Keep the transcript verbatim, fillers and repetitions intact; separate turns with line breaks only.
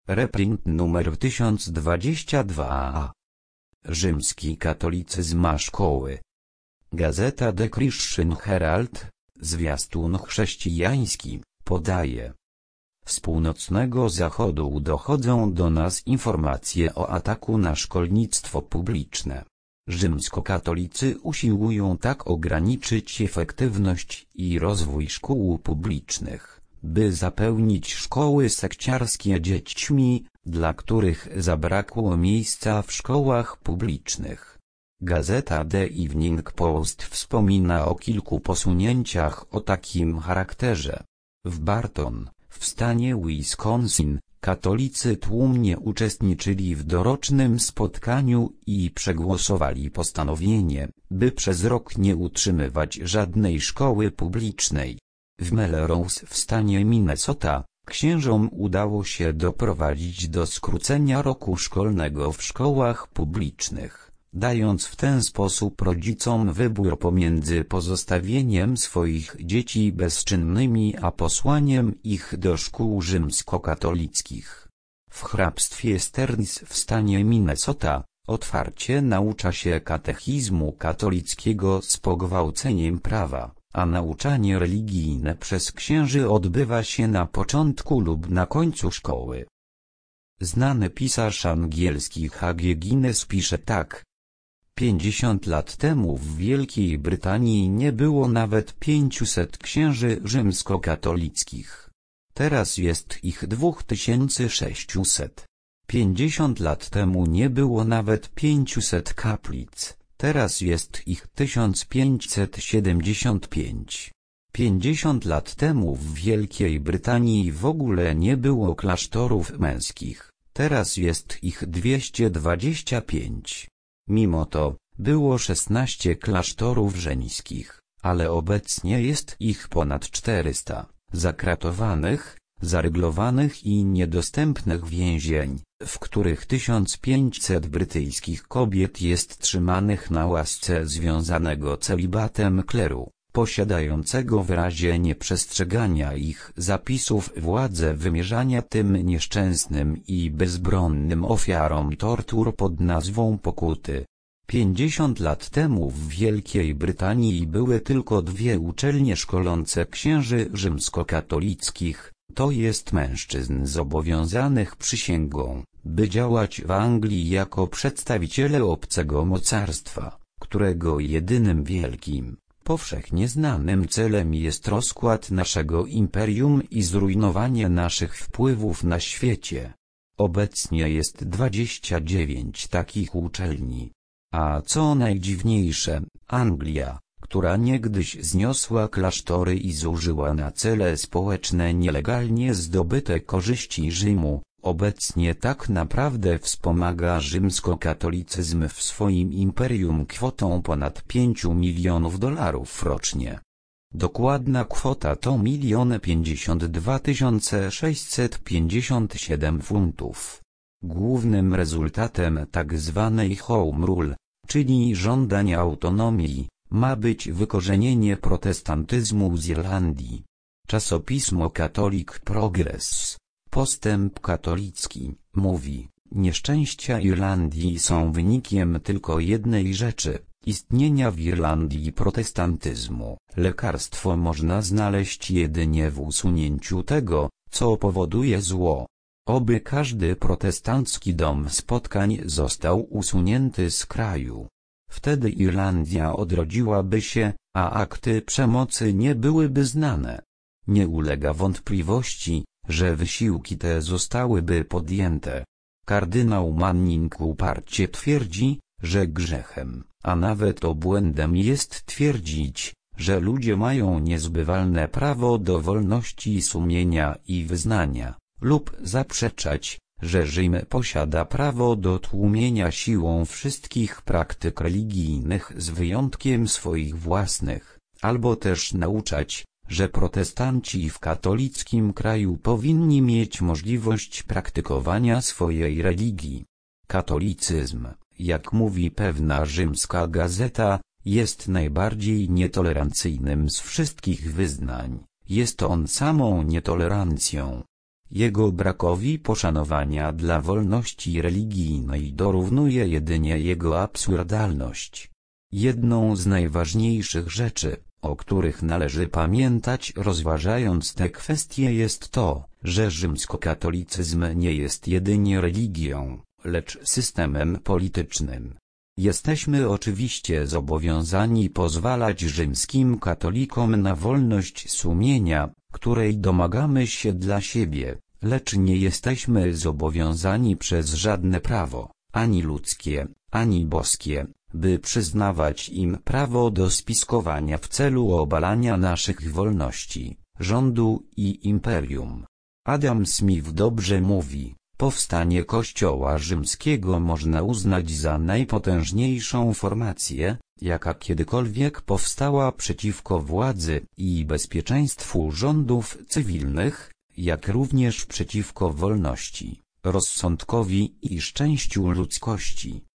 Reprint numer tysiąc dwadzieścia dwa. Rzymski katolicyzm a szkoły. Gazeta The Christian Herald, zwiastun chrześcijański, podaje. Z północnego zachodu dochodzą do nas informacje o ataku na szkolnictwo publiczne. Rzymskokatolicy usiłują tak ograniczyć efektywność i rozwój szkół publicznych, by zapełnić szkoły sekciarskie dziećmi, dla których zabrakło miejsca w szkołach publicznych. Gazeta The Evening Post wspomina o kilku posunięciach o takim charakterze. W Barton, w stanie Wisconsin, katolicy tłumnie uczestniczyli w dorocznym spotkaniu i przegłosowali postanowienie, by przez rok nie utrzymywać żadnej szkoły publicznej. W Melrose w stanie Minnesota, księżom udało się doprowadzić do skrócenia roku szkolnego w szkołach publicznych, dając w ten sposób rodzicom wybór pomiędzy pozostawieniem swoich dzieci bezczynnymi a posłaniem ich do szkół rzymskokatolickich. W hrabstwie Stearns w stanie Minnesota, otwarcie naucza się katechizmu katolickiego z pogwałceniem prawa, a nauczanie religijne przez księży odbywa się na początku lub na końcu szkoły. Znany pisarz angielski H G Guinness pisze tak. Pięćdziesiąt lat temu w Wielkiej Brytanii nie było nawet pięciuset księży rzymskokatolickich. Teraz jest ich dwa tysiące sześćset. Pięćdziesiąt lat temu nie było nawet pięciuset kaplic. Teraz jest ich tysiąc pięćset siedemdziesiąt pięć. Pięćdziesiąt lat temu w Wielkiej Brytanii w ogóle nie było klasztorów męskich. Teraz jest ich dwieście dwadzieścia pięć. Mimo to, było szesnaście klasztorów żeńskich, ale obecnie jest ich ponad czterysta, zakratowanych, zaryglowanych i niedostępnych więzień, w których tysiąc pięćset brytyjskich kobiet jest trzymanych na łasce związanego celibatem kleru, posiadającego w razie nieprzestrzegania ich zapisów władzę wymierzania tym nieszczęsnym i bezbronnym ofiarom tortur pod nazwą pokuty. Pięćdziesiąt lat temu w Wielkiej Brytanii były tylko dwie uczelnie szkolące księży rzymskokatolickich, to jest mężczyzn zobowiązanych przysięgą, by działać w Anglii jako przedstawiciele obcego mocarstwa, którego jedynym wielkim, powszechnie znanym celem jest rozkład naszego imperium i zrujnowanie naszych wpływów na świecie. Obecnie jest dwadzieścia dziewięć takich uczelni. A co najdziwniejsze, Anglia, która niegdyś zniosła klasztory i zużyła na cele społeczne nielegalnie zdobyte korzyści Rzymu, obecnie tak naprawdę wspomaga rzymskokatolicyzm w swoim imperium kwotą ponad pięciu milionów dolarów rocznie. Dokładna kwota to milion pięćdziesiąt dwa tysiące sześćset pięćdziesiąt siedem funtów. Głównym rezultatem tak zwanej Home Rule, czyli żądania autonomii, ma być wykorzenienie protestantyzmu z Irlandii. Czasopismo Catholic Progress, Postęp katolicki, mówi, nieszczęścia Irlandii są wynikiem tylko jednej rzeczy, istnienia w Irlandii protestantyzmu. Lekarstwo można znaleźć jedynie w usunięciu tego, co powoduje zło. Oby każdy protestancki dom spotkań został usunięty z kraju. Wtedy Irlandia odrodziłaby się, a akty przemocy nie byłyby znane. Nie ulega wątpliwości, że wysiłki te zostałyby podjęte. Kardynał Manning uparcie twierdzi, że grzechem, a nawet obłędem jest twierdzić, że ludzie mają niezbywalne prawo do wolności sumienia i wyznania, lub zaprzeczać, że Rzym posiada prawo do tłumienia siłą wszystkich praktyk religijnych z wyjątkiem swoich własnych, albo też nauczać, że protestanci w katolickim kraju powinni mieć możliwość praktykowania swojej religii. Katolicyzm, jak mówi pewna rzymska gazeta, jest najbardziej nietolerancyjnym z wszystkich wyznań, jest on samą nietolerancją. jego brakowi poszanowania dla wolności religijnej dorównuje jedynie jego absurdalność. Jedną z najważniejszych rzeczy, o których należy pamiętać rozważając te kwestie, jest to, że rzymskokatolicyzm nie jest jedynie religią, lecz systemem politycznym. Jesteśmy oczywiście zobowiązani pozwalać rzymskim katolikom na wolność sumienia, której domagamy się dla siebie, lecz nie jesteśmy zobowiązani przez żadne prawo, ani ludzkie, ani boskie, by przyznawać im prawo do spiskowania w celu obalania naszych wolności, rządu i imperium. Adam Smith dobrze mówi: powstanie Kościoła rzymskiego można uznać za najpotężniejszą formację, jaka kiedykolwiek powstała przeciwko władzy i bezpieczeństwu rządów cywilnych, jak również przeciwko wolności, rozsądkowi i szczęściu ludzkości.